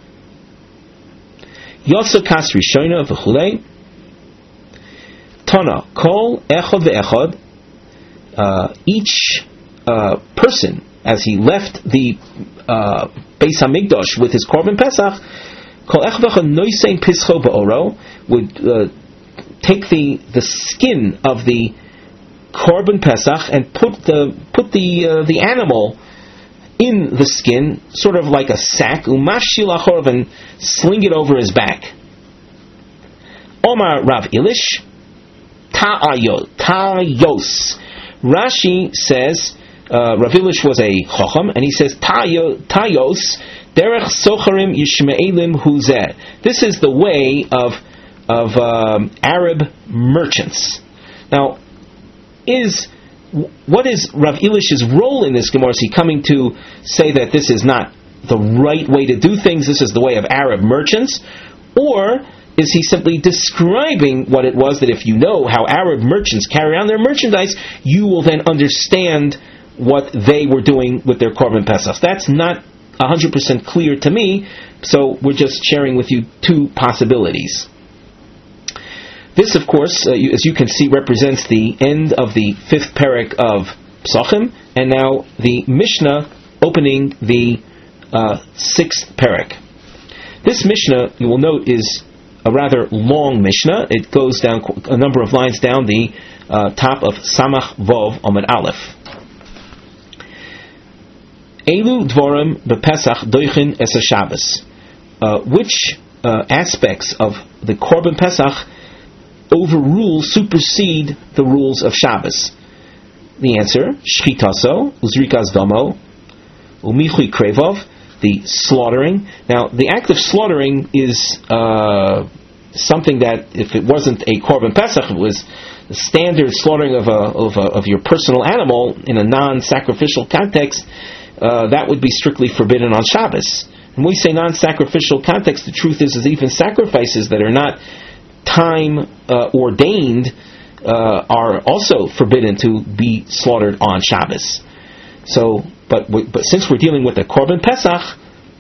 S1: Yotza kas rishoina v'chulei Tana kol echad ve'echad. Uh, each uh, person, as he left the uh, Beis Hamikdash with his Korban Pesach, kol echad ve'echad noisein pischo ba'oro, would uh, take the the skin of the Korban Pesach and put the put the uh, the animal in the skin, sort of like a sack, umashil achorov, and sling it over his back. Omar Rav Ilish, ta'ayos, ta'ayos. Rashi says, uh, Rav Ilish was a chacham, and he says, ta'ayos, derech socharim yishmaelim huzeh. This is the way of of um, Arab merchants. Now, is what is Rav Ilish's role in this Gemara? Is he coming to say that this is not the right way to do things, this is the way of Arab merchants? Or is he simply describing what it was that if you know how Arab merchants carry on their merchandise, you will then understand what they were doing with their Korban Pesach? That's not one hundred percent clear to me, so we're just sharing with you two possibilities. This, of course, uh, you, as you can see, represents the end of the fifth parak of Psachim, and now the Mishnah opening the uh, sixth parak. This Mishnah, you will note, is a rather long Mishnah. It goes down a number of lines down the uh, top of Samach Vov Amud Aleph. Elu dvorim bepesach doichin es Shabbos. Uh, which uh, aspects of the Korban Pesach overrule, supersede the rules of Shabbos? The answer: shchitaso, uzrikas domo, umichui krevov, the slaughtering. Now, the act of slaughtering is uh, something that, if it wasn't a Korban Pesach, it was the standard slaughtering of a, of, a, of your personal animal in a non-sacrificial context. Uh, that would be strictly forbidden on Shabbos. And when we say non-sacrificial context, the truth is, is even sacrifices that are not time uh, ordained uh, are also forbidden to be slaughtered on Shabbos. So, but but since we're dealing with a Korban Pesach,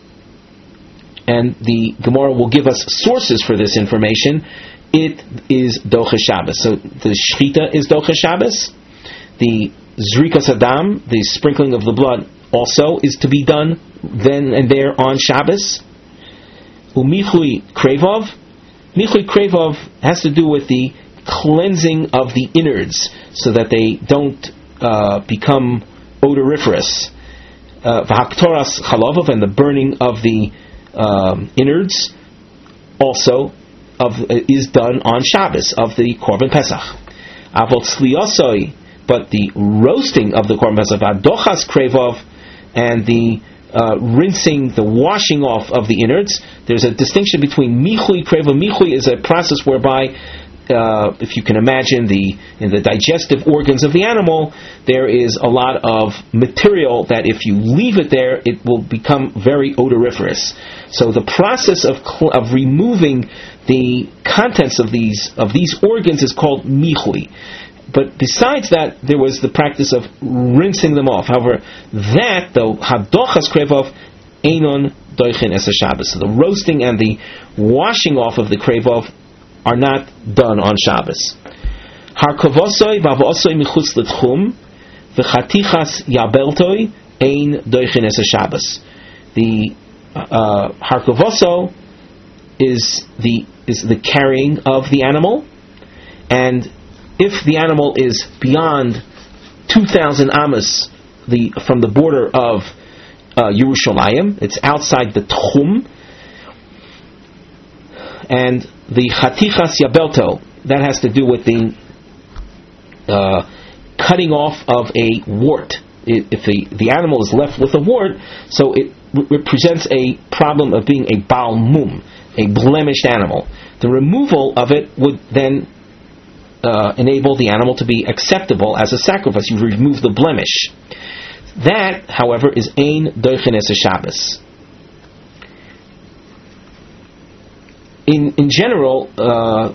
S1: and the Gemara will give us sources for this information, it is Doche Shabbos. So the Shechita is Doche Shabbos. The Zrikas Adam, the sprinkling of the blood, also is to be done then and there on Shabbos. Umichui Krevov. Michui Krevov has to do with the cleansing of the innards so that they don't uh, become odoriferous. V'haktoras chalavov, and the burning of the um, innards also of uh, is done on Shabbos of the Korban Pesach. Avot sliosoi, but the roasting of the Korban Pesach, adochas krevov, and the uh, rinsing, the washing off of the innards. There's a distinction between michui krevov. Michui is a process whereby, Uh, if you can imagine, the in the digestive organs of the animal, there is a lot of material that if you leave it there, it will become very odoriferous. So the process of cl- of removing the contents of these of these organs is called michui. But besides that, there was the practice of rinsing them off. However, that though hadochas krevov einon doichin es Shabbos. So the roasting and the washing off of the krevov are not done on Shabbos. Harkovosoi vavosoi michutz l'tchum v'chatichas yabeltoi ein doichin es Shabbos. The uh, harkovoso is the is the carrying of the animal, and if the animal is beyond two thousand amos the from the border of uh, Yerushalayim, it's outside the Tchum, and the Chatichas Yabelto, that has to do with the uh, cutting off of a wart. If the, the animal is left with a wart, so it represents a problem of being a Baal Mum, a blemished animal. The removal of it would then uh, enable the animal to be acceptable as a sacrifice. You remove the blemish. That, however, is Ein Doichenes Shabbos. In in general, uh,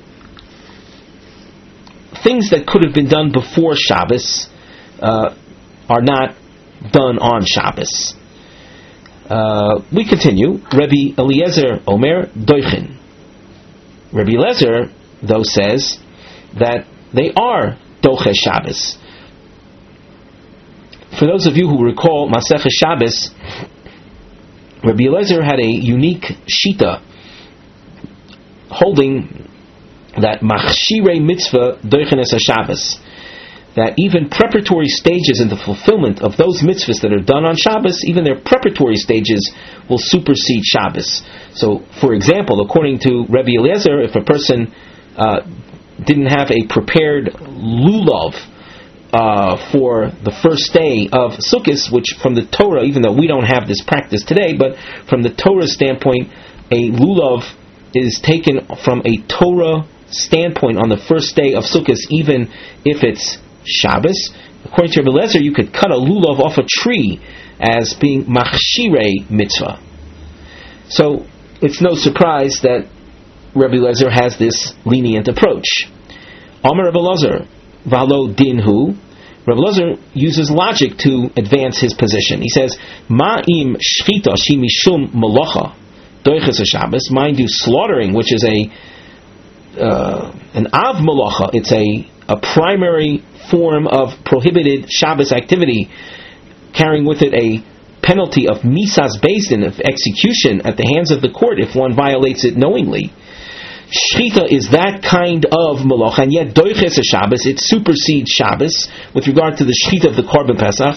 S1: things that could have been done before Shabbos uh, are not done on Shabbos. Uh, we continue. Rabbi Eliezer Omer Doichin. Rabbi Eliezer, though, says that they are Doche Shabbos. For those of you who recall Masechah Shabbos, Rabbi Eliezer had a unique shita holding that Machshirei Mitzvah Doichenes HaShabbos, that even preparatory stages in the fulfillment of those mitzvahs that are done on Shabbos, even their preparatory stages will supersede Shabbos. So, for example, according to Rabbi Eliezer, if a person uh, didn't have a prepared lulav uh, for the first day of Sukkot, which from the Torah, even though we don't have this practice today, but from the Torah standpoint, a lulav is taken from a Torah standpoint on the first day of Sukkot, even if it's Shabbos. According to Rabbi Eliezer, you could cut a lulav off a tree as being machshirei mitzvah. So it's no surprise that Rabbi Eliezer has this lenient approach. Amar Rabbi Eliezer, v'halo dinhu. Rabbi Eliezer uses logic to advance his position. He says, ma'im shchita shi mishum malacha doiches Shabbos. Mind you, slaughtering, which is a uh, an av malacha, it's a a primary form of prohibited Shabbos activity, carrying with it a penalty of misas beis din, of execution at the hands of the court if one violates it knowingly. Shchita is that kind of malacha, and yet doiches Shabbos, it supersedes Shabbos with regard to the shchita of the Korban Pesach.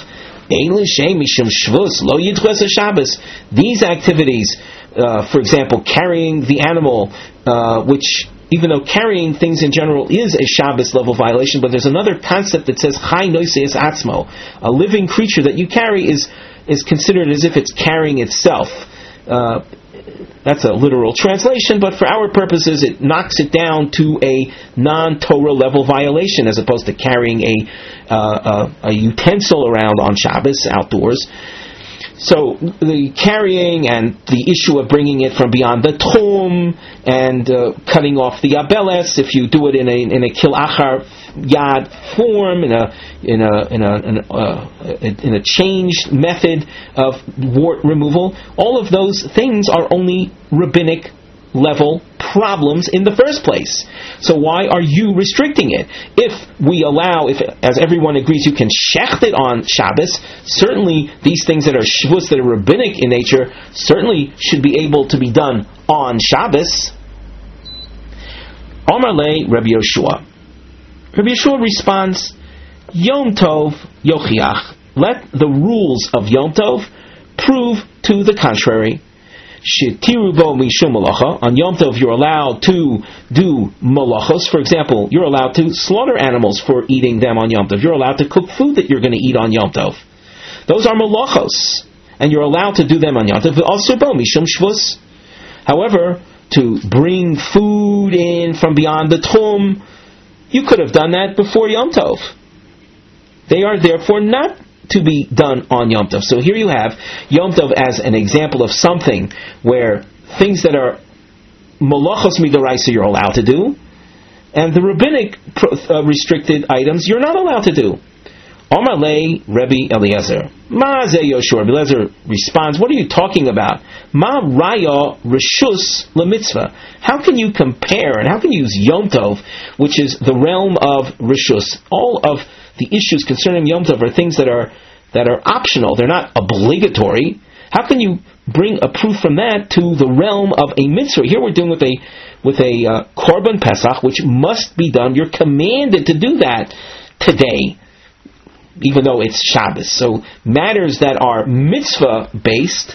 S1: These activities, uh, for example, carrying the animal, uh, which even though carrying things in general is a Shabbos level violation, but there's another concept that says chai noiseis atzmo, a living creature that you carry is is considered as if it's carrying itself. Uh, that's a literal translation, but for our purposes, it knocks it down to a non-Torah level violation, as opposed to carrying a uh, a, a utensil around on Shabbos outdoors. So the carrying and the issue of bringing it from beyond the Tchum and uh, cutting off the abeles, if you do it in a in a kilachar yad form, in a in a in a in a, uh, in a changed method of wart removal, all of those things are only rabbinic level problems in the first place. So why are you restricting it? If we allow, if as everyone agrees, you can shecht it on Shabbos, certainly these things that are shvus, that are rabbinic in nature, certainly should be able to be done on Shabbos. Amar le Rabbi Yoshua. Rabbi Yoshua responds, Yom Tov Yochiach. Let the rules of Yom Tov prove to the contrary. Shetiru bo mishum malacha. On Yom Tov, you're allowed to do malachos. For example, you're allowed to slaughter animals for eating them on Yom Tov. You're allowed to cook food that you're going to eat on Yom Tov. Those are malachos, and you're allowed to do them on Yom Tov. Also bo mishum shvus. However, to bring food in from beyond the Tchum, you could have done that before Yom Tov. They are therefore not to be done on Yom Tov. So here you have Yom Tov as an example of something where things that are malachos midoraisa you're allowed to do, and the rabbinic uh, restricted items you're not allowed to do. Omar lei Rabbi Eliezer. Ma ze Yoshua. Rabbi Eliezer responds, what are you talking about? Ma raya reshus lemitzvah. How can you compare, and how can you use Yom Tov, which is the realm of reshus? All of the issues concerning Yom Tov are things that are that are optional. They're not obligatory. How can you bring a proof from that to the realm of a mitzvah? Here we're dealing with a with a uh, korban pesach, which must be done. You're commanded to do that today, even though it's Shabbos. So matters that are mitzvah based,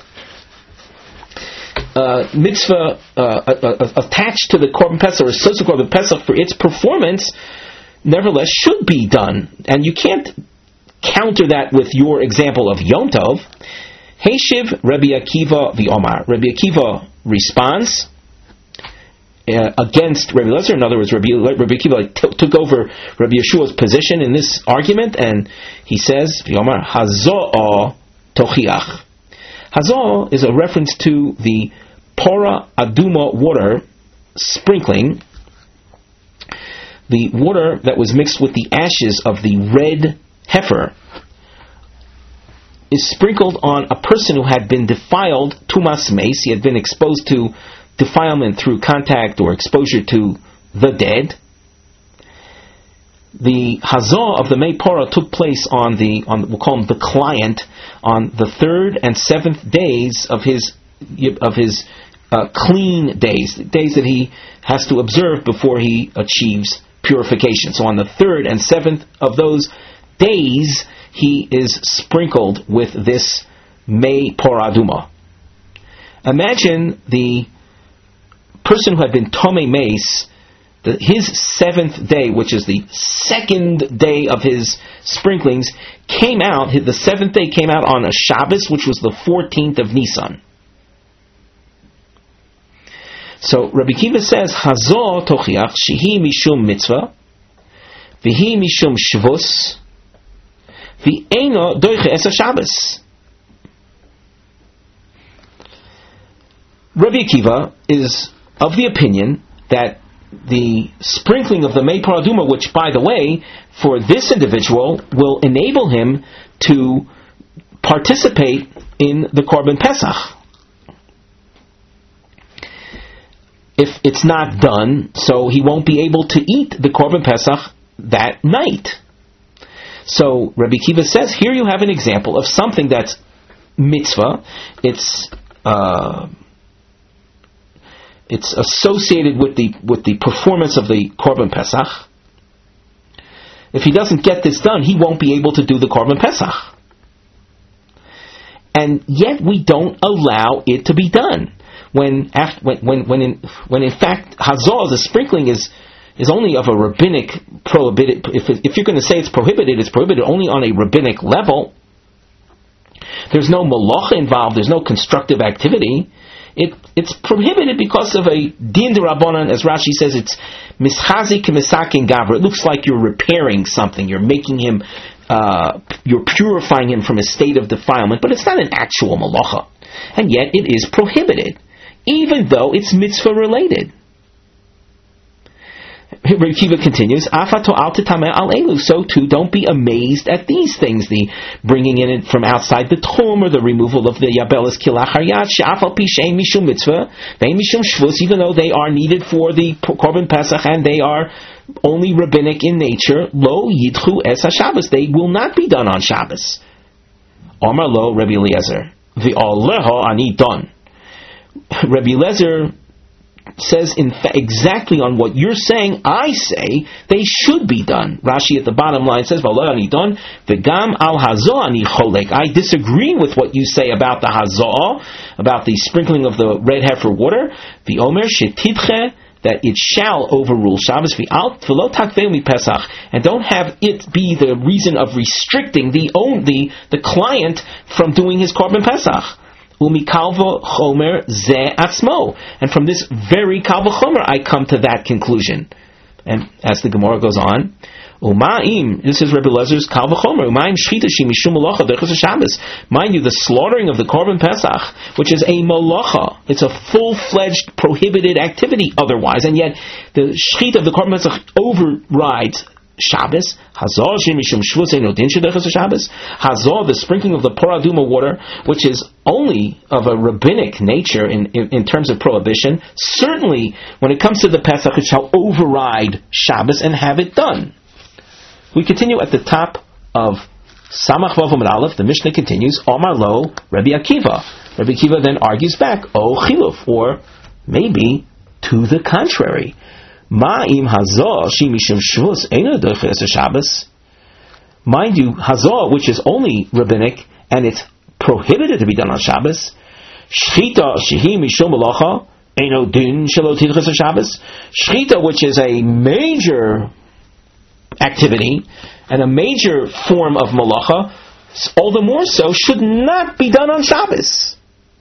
S1: uh, mitzvah uh, uh, uh, attached to the korban pesach or associated korban pesach for its performance, nevertheless should be done. And you can't counter that with your example of Yom Tov. Heishiv Rabbi Akiva v'Omar. Rabbi Akiva responds uh, against Rabbi Lezer. In other words, Rabbi, Rabbi Akiva t- took over Rabbi Yeshua's position in this argument, and he says, v'Omar Hazo'ah Tochiach. Hazo'ah is a reference to the Pora Aduma water sprinkling, the water that was mixed with the ashes of the red heifer, is sprinkled on a person who had been defiled, tumas meis, he had been exposed to defilement through contact or exposure to the dead. The hazah of the Mei Porah took place on the, on we'll call him the client, on the third and seventh days of his of his uh, clean days, days that he has to observe before he achieves purification. So on the third and seventh of those days, he is sprinkled with this Mei Porah Aduma. Imagine the person who had been Tomei Meis, the, his seventh day, which is the second day of his sprinklings, came out, the seventh day came out on a Shabbos, which was the fourteenth of Nisan. So Rabbi Kiva says, Hazo tochiach shehi mishum mitzvah, v'hi mishum shvus, v'eino doiche es ha-Shabbos. Rabbi Akiva is of the opinion that the sprinkling of the Mei Porah Aduma, which, by the way, for this individual, will enable him to participate in the Korban Pesach. If it's not done, so he won't be able to eat the Korban Pesach that night. So Rabbi Akiva says, here you have an example of something that's mitzvah. It's uh, it's associated with the with the performance of the Korban Pesach. If he doesn't get this done, he won't be able to do the Korban Pesach. And yet we don't allow it to be done. When after, when when when in, when in fact hazah, the sprinkling is is only of a rabbinic prohibited. If if you're going to say it's prohibited, it's prohibited only on a rabbinic level. There's no malacha involved. There's no constructive activity. It it's prohibited because of a din d'Rabbanan, as Rashi says. It's mischazik misakin gavra. It looks like you're repairing something. You're making him, uh, you're purifying him from a state of defilement, but it's not an actual malacha, and yet it is prohibited, even though it's mitzvah related. Rabbi Akiva continues, so too, don't be amazed at these things, the bringing in it from outside the tomb, or the removal of the yabelis kilachariyat, she'afal pi she'en mishum mitzvah, ve'en mishum shvus, even though they are needed for the Korban Pesach, and they are only rabbinic in nature, lo yidchu es ha-Shabbos, they will not be done on Shabbos. Omar lo Rabbi Eliezer, v'aleho ani don. Rabbi Eliezer says in fa- exactly on what you're saying, I say they should be done. Rashi at the bottom line says, V'gam al hazah ani cholek. I disagree with what you say about the hazah, about the sprinkling of the red heifer water. The omer shetidche, that it shall overrule Shabbos, v'lo takveu mi Pesach, and don't have it be the reason of restricting the own the the client from doing his Korban Pesach. Umikalva chomer ze atzmo, and from this very kalva chomer I come to that conclusion. And as the Gemara goes on, umaim, this is Rebbe Lezer's kalva chomer. Umaim shchita shi mishum malacha derechus Shabbos. Mind you, the slaughtering of the Korban Pesach, which is a malacha, it's a full-fledged prohibited activity otherwise, and yet the shchita of the Korban Pesach overrides Shabbos. Hazah shemishum shvus eino din shederechus Shabbos. Hazah, the sprinkling of the Porah Aduma water, which is only of a rabbinic nature in, in, in terms of prohibition. Certainly, when it comes to the Pesach, it shall override Shabbos and have it done. We continue at the top of Samach Vav Amud Aleph. The Mishnah continues. Omar lo Rabbi Akiva. Rabbi Akiva then argues back, O chiluf, or maybe to the contrary. Ma'im hazah shi mishum shvus eino doche es Shabbos. Mind you, hazah, which is only rabbinic, and it's prohibited to be done on Shabbos. Shchita shehi mishum malacha eino din shelo tidches es Shabbos. Shchita, which is a major activity and a major form of malacha, all the more so, should not be done on Shabbos.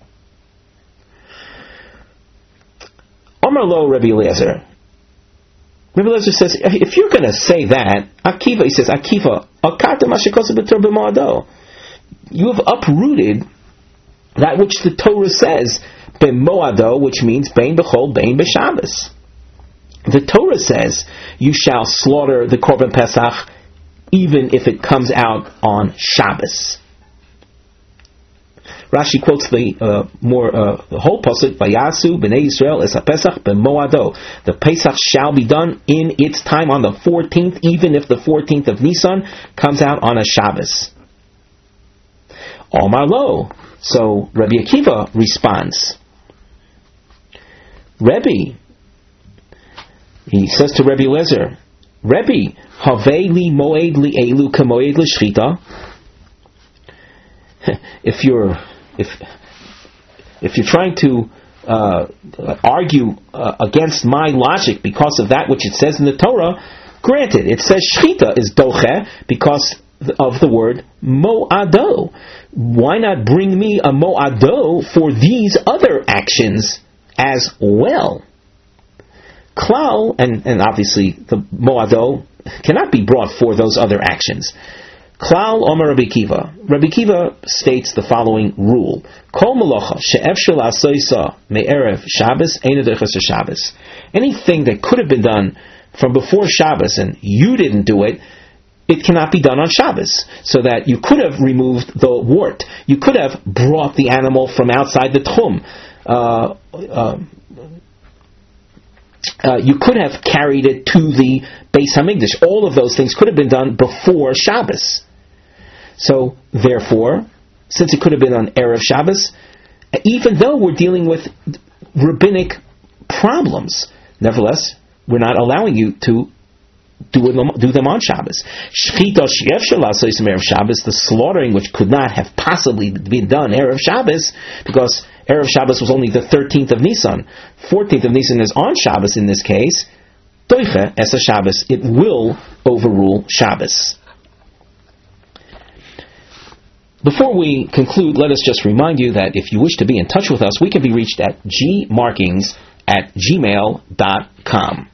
S1: Amar lo Rabbi Eliezer. Rabbi Eliezer says, if you're going to say that, Akiva, he says, Akiva, akarta mashikosa b'tor b'moado. You have uprooted that which the Torah says, b'moado, which means bein b'chol, bein b'Shabbos. The Torah says, you shall slaughter the Korban Pesach even if it comes out on Shabbos. Rashi quotes the uh, more uh, the whole pasuk, Vayasu b'nei Yisrael es haPesach b'moado. The Pesach shall be done in its time on the fourteenth, even if the fourteenth of Nisan comes out on a Shabbos. Omar lo. So Rabbi Akiva responds. Rebbe, he says to Rabbi Eliezer, Rebbe, havei li moed li elu kamoed l'shchita. If you're if if you're trying to uh, argue uh, against my logic because of that which it says in the Torah, granted, it says shchita is doche because of the word moado. Why not bring me a moado for these other actions as well? Klal, and, and obviously the moado cannot be brought for those other actions. Klal Omer Rabbi Akiva. Rabbi Akiva states the following rule: Kol malacha she'efshel asoisa me'erev Shabbos eino doches Shabbos. Anything that could have been done from before Shabbos and you didn't do it, it cannot be done on Shabbos. So that you could have removed the wart, you could have brought the animal from outside the tchum. Uh, uh, Uh, you could have carried it to the Beis Hamikdash. All of those things could have been done before Shabbos. So, therefore, since it could have been on Erev Shabbos, even though we're dealing with rabbinic problems, nevertheless, we're not allowing you to do, it, do them on Shabbos. Shchita she'ef she'las Erev Shabbos, the slaughtering which could not have possibly been done Erev Shabbos, because Erev Shabbos was only the thirteenth of Nisan. fourteenth of Nisan is on Shabbos in this case. Doiche es Shabbos. It will overrule Shabbos. Before we conclude, let us just remind you that if you wish to be in touch with us, we can be reached at gmarkings at gmail dot com.